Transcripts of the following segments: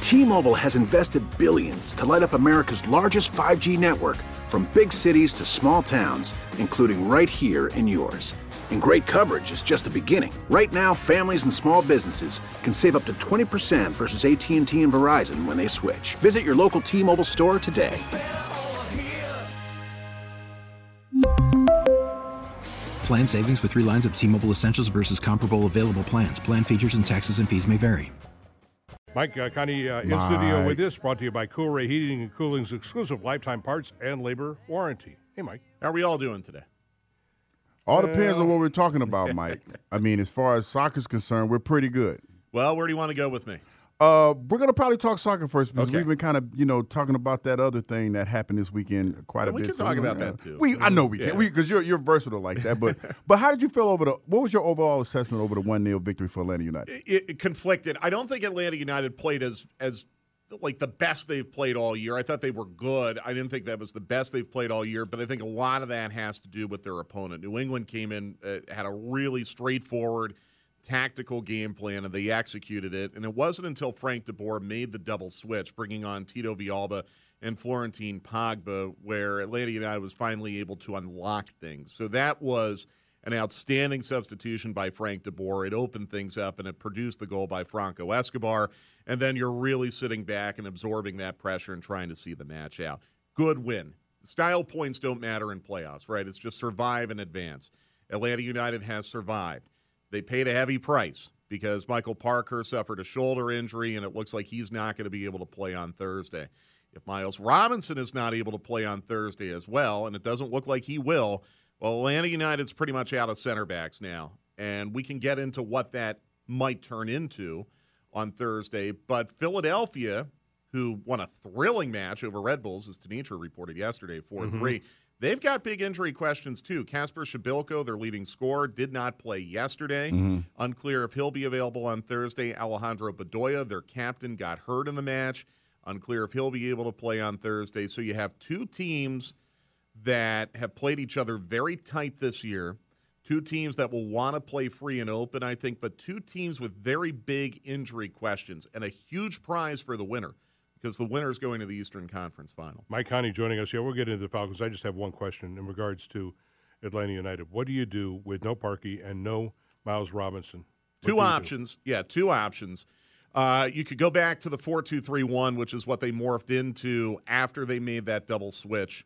T-Mobile has invested billions to light up America's largest 5G network, from big cities to small towns, including right here in yours. And great coverage is just the beginning. Right now, families and small businesses can save up to 20% versus AT&T and Verizon when they switch. Visit your local T-Mobile store today. Plan savings with 3 lines of T-Mobile Essentials versus comparable available plans. Plan features and taxes and fees may vary. Mike Connie in studio with this, brought to you by Coolray Heating and Cooling's exclusive lifetime parts and labor warranty. Hey, Mike. How are we all doing today? All depends on what we're talking about, Mike. I mean, as far as soccer's concerned, we're pretty good. Well, where do you want to go with me? We're going to probably talk soccer first because we've been kind of, talking about that other thing that happened this weekend quite a bit. We can talk about that, too. I know we can, because you're versatile like that. But how did you feel what was your overall assessment over the 1-0 victory for Atlanta United? It conflicted. I don't think Atlanta United played as like the best they've played all year. I thought they were good. I didn't think that was the best they've played all year, but I think a lot of that has to do with their opponent. New England came in, had a really straightforward tactical game plan, and they executed it. And it wasn't until Frank DeBoer made the double switch, bringing on Tito Villalba and Florentine Pogba, where Atlanta United was finally able to unlock things. So that was an outstanding substitution by Frank DeBoer. It opened things up, and it produced the goal by Franco Escobar. And then you're really sitting back and absorbing that pressure and trying to see the match out. Good win. Style points don't matter in playoffs, right? It's just survive and advance. Atlanta United has survived. They paid a heavy price because Michael Parker suffered a shoulder injury, and it looks like he's not going to be able to play on Thursday. If Miles Robinson is not able to play on Thursday as well, and it doesn't look like he will, well, Atlanta United's pretty much out of center backs now, and we can get into what that might turn into on Thursday. But Philadelphia, who won a thrilling match over Red Bulls, as Tanitra reported yesterday, 4-3, they've got big injury questions, too. Kasper Shabilko, their leading scorer, did not play yesterday. Unclear if he'll be available on Thursday. Alejandro Bedoya, their captain, got hurt in the match. Unclear if he'll be able to play on Thursday. So you have two teams that have played each other very tight this year, two teams that will want to play free and open, I think, but two teams with very big injury questions and a huge prize for the winner, because the winner is going to the Eastern Conference Final. Mike Connie joining us here. We'll get into the Falcons. I just have one question in regards to Atlanta United. What do you do with no Parkey and no Miles Robinson? Two options. Yeah, two options. You could go back to the 4-2-3-1, which is what they morphed into after they made that double switch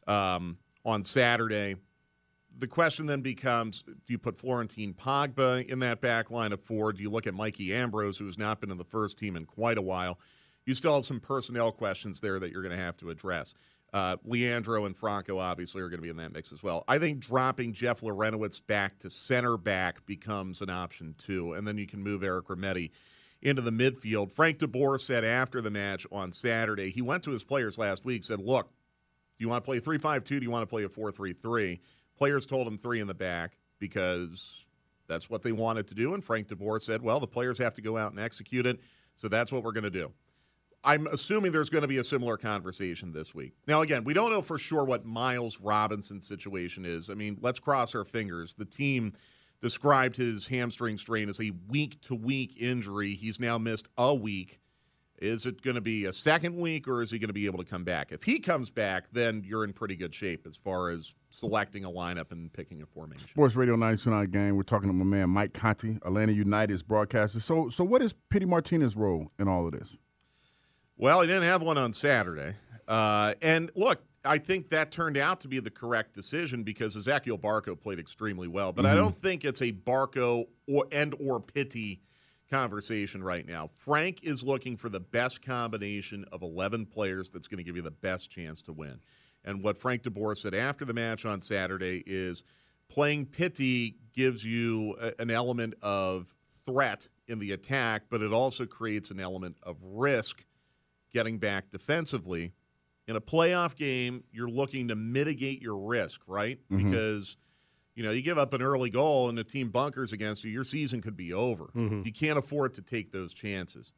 on Saturday. The question then becomes, do you put Florentine Pogba in that back line of 4? Do you look at Mikey Ambrose, who has not been in the first team in quite a while? You still have some personnel questions there that you're going to have to address. Leandro and Franco obviously are going to be in that mix as well. I think dropping Jeff Larentowicz back to center back becomes an option too, and then you can move Eric Remedi into the midfield. Frank DeBoer said after the match on Saturday, he went to his players last week, said, look, do you want to play 3-5-2? Do you want to play a 4-3-3? Players told him 3 in the back because that's what they wanted to do, and Frank DeBoer said, well, the players have to go out and execute it, so that's what we're going to do. I'm assuming there's going to be a similar conversation this week. Now, again, we don't know for sure what Miles Robinson's situation is. I mean, let's cross our fingers. The team described his hamstring strain as a week-to-week injury. He's now missed a week. Is it going to be a second week, or is he going to be able to come back? If he comes back, then you're in pretty good shape as far as selecting a lineup and picking a formation. Sports Radio 92.9 game. We're talking to my man Mike Conti, Atlanta United's broadcaster. So what is Pity Martinez's role in all of this? Well, he didn't have one on Saturday. And look, I think that turned out to be the correct decision because Ezequiel Barco played extremely well. But I don't think it's a Barco or Pity conversation right now. Frank is looking for the best combination of 11 players that's going to give you the best chance to win. And what Frank DeBoer said after the match on Saturday is playing Pity gives you an element of threat in the attack, but it also creates an element of risk getting back defensively. In a playoff game, you're looking to mitigate your risk, right? Because, you give up an early goal and the team bunkers against you, your season could be over. You can't afford to take those chances.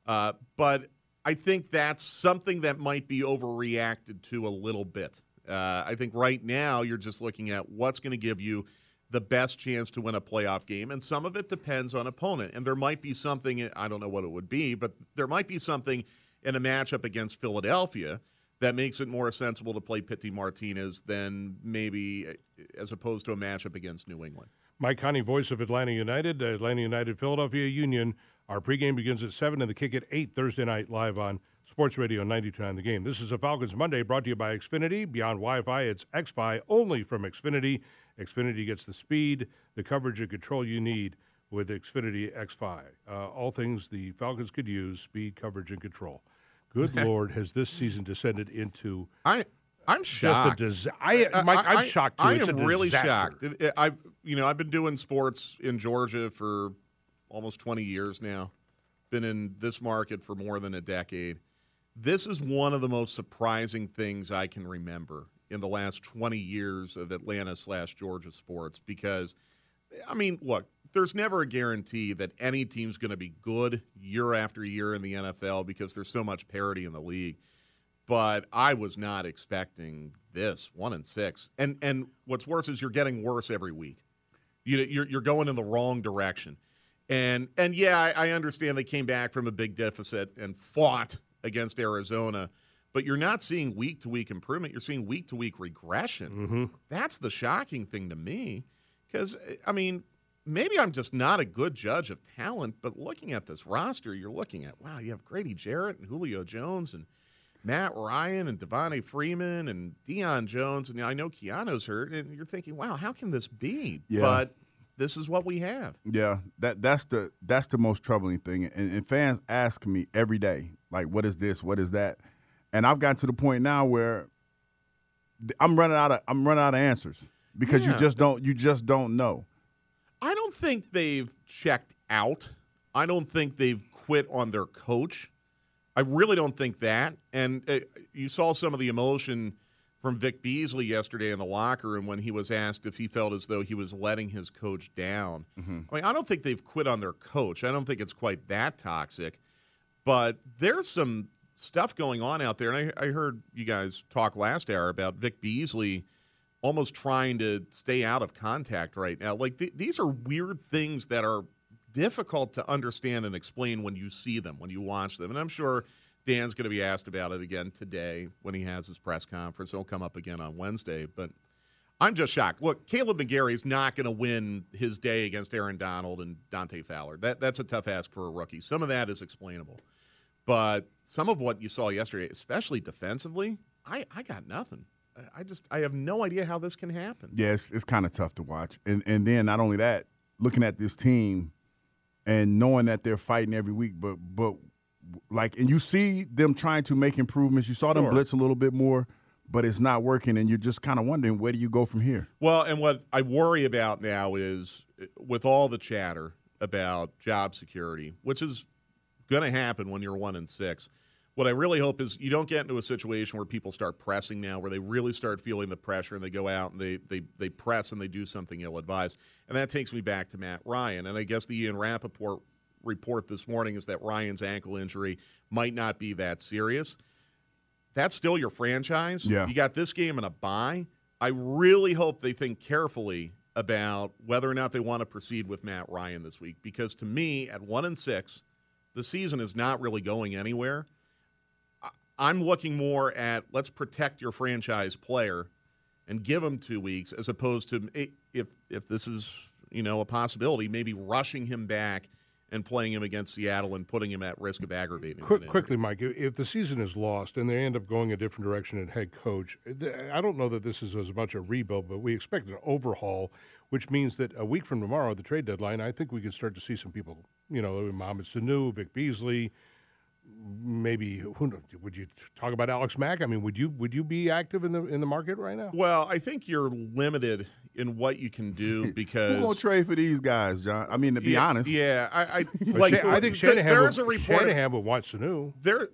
But I think that's something that might be overreacted to a little bit. I think right now you're just looking at what's going to give you the best chance to win a playoff game, and some of it depends on opponent. And there might be something, I don't know what it would be, but there might be something in a matchup against Philadelphia that makes it more sensible to play Pity Martinez than maybe as opposed to a matchup against New England. Mike Connie, voice of Atlanta United, Philadelphia Union. Our pregame begins at 7 and the kick at 8 Thursday night live on Sports Radio 92.9 The Game. This is a Falcons Monday brought to you by Xfinity. Beyond Wi-Fi, it's XFi only from Xfinity. Xfinity gets the speed, the coverage, and control you need with Xfinity XFi. All things the Falcons could use, speed, coverage, and control. Good Lord, has this season descended into I'm shocked. Just I'm shocked too. It's am a really disaster. shocked. I've been doing sports in Georgia for almost 20 years now. Been in this market for more than a decade. This is one of the most surprising things I can remember in the last 20 years of Atlanta/Georgia sports because, look, there's never a guarantee that any team's going to be good year after year in the NFL because there's so much parity in the league. But I was not expecting this 1-6, and what's worse is you're getting worse every week. You're going in the wrong direction, and yeah, I understand they came back from a big deficit and fought against Arizona, but you're not seeing week-to-week improvement. You're seeing week-to-week regression. Mm-hmm. That's the shocking thing to me because, maybe I'm just not a good judge of talent, but looking at this roster, you're looking at, wow, you have Grady Jarrett and Julio Jones and Matt Ryan and Devontae Freeman and Deion Jones, and I know Keanu's hurt, and you're thinking, wow, how can this be? Yeah. But this is what we have. Yeah, that's the most troubling thing. And fans ask me every day, like, what is this? What is that? And I've gotten to the point now where I'm running out of answers because you just don't know. I don't think they've checked out. I don't think they've quit on their coach. I really don't think that. And you saw some of the emotion from Vic Beasley yesterday in the locker room when he was asked if he felt as though he was letting his coach down. Mm-hmm. I don't think they've quit on their coach. I don't think it's quite that toxic. But there's some stuff going on out there. And I heard you guys talk last hour about Vic Beasley almost trying to stay out of contact right now. Like, these are weird things that are difficult to understand and explain when you see them, when you watch them. And I'm sure Dan's going to be asked about it again today when he has his press conference. It'll come up again on Wednesday. But I'm just shocked. Look, Caleb McGarry is not going to win his day against Aaron Donald and Dante Fowler. That's a tough ask for a rookie. Some of that is explainable. But some of what you saw yesterday, especially defensively, I got nothing. I have no idea how this can happen. Yeah, it's kind of tough to watch. And then not only that, looking at this team and knowing that they're fighting every week, but and you see them trying to make improvements. You saw them blitz a little bit more, but it's not working, and you're just kind of wondering, where do you go from here? Well, and what I worry about now is with all the chatter about job security, which is going to happen when you're 1-6, what I really hope is you don't get into a situation where people start pressing now, where they really start feeling the pressure and they go out and they press and they do something ill-advised. And that takes me back to Matt Ryan. And I guess the Ian Rappaport report this morning is that Ryan's ankle injury might not be that serious. That's still your franchise. Yeah. You got this game and a bye. I really hope they think carefully about whether or not they want to proceed with Matt Ryan this week, because to me, at 1-6, the season is not really going anywhere. I'm looking more at let's protect your franchise player and give him 2 weeks, as opposed to, if this is a possibility, maybe rushing him back and playing him against Seattle and putting him at risk of aggravating. Quickly, Mike, if the season is lost and they end up going a different direction at head coach, I don't know that this is as much a rebuild, but we expect an overhaul, which means that a week from tomorrow, the trade deadline, I think we could start to see some people, Mohamed Sanu, Vic Beasley. Maybe would you talk about Alex Mack? I mean, would you be active in the market right now? Well, I think you're limited in what you can do because who's gonna trade for these guys, John? I mean, to be honest, yeah, I think Shanahan would want Sanu.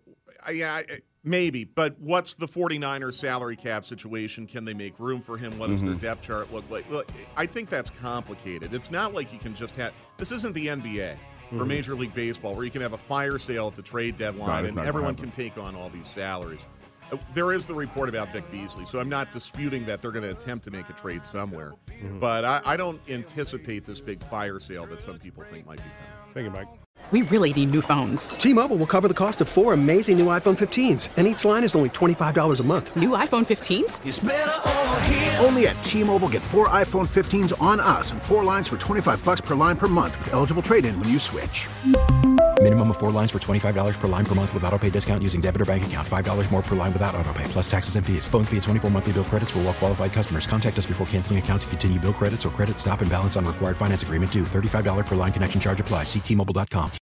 Maybe, but what's the 49ers salary cap situation? Can they make room for him? What does their depth chart look like? Look, I think that's complicated. It's not like you can just have. This isn't the NBA. Or Major League Baseball, where you can have a fire sale at the trade deadline and everyone can take on all these salaries. there is the report about Vic Beasley, so I'm not disputing that they're going to attempt to make a trade somewhere. But I don't anticipate this big fire sale that some people think might be coming. Thank you, Mike. We really need new phones. T-Mobile will cover the cost of 4 amazing new iPhone 15s, and each line is only $25 a month. New iPhone 15s? It's better over here. Only at T-Mobile, get 4 iPhone 15s on us and 4 lines for $25 per line per month with eligible trade-in when you switch. Minimum of 4 lines for $25 per line per month with autopay discount using debit or bank account. $5 more per line without autopay, plus taxes and fees. Phone fee at 24 monthly bill credits for well-qualified customers. Contact us before canceling account to continue bill credits or credit stop and balance on required finance agreement due. $35 per line connection charge applies. See T-Mobile.com.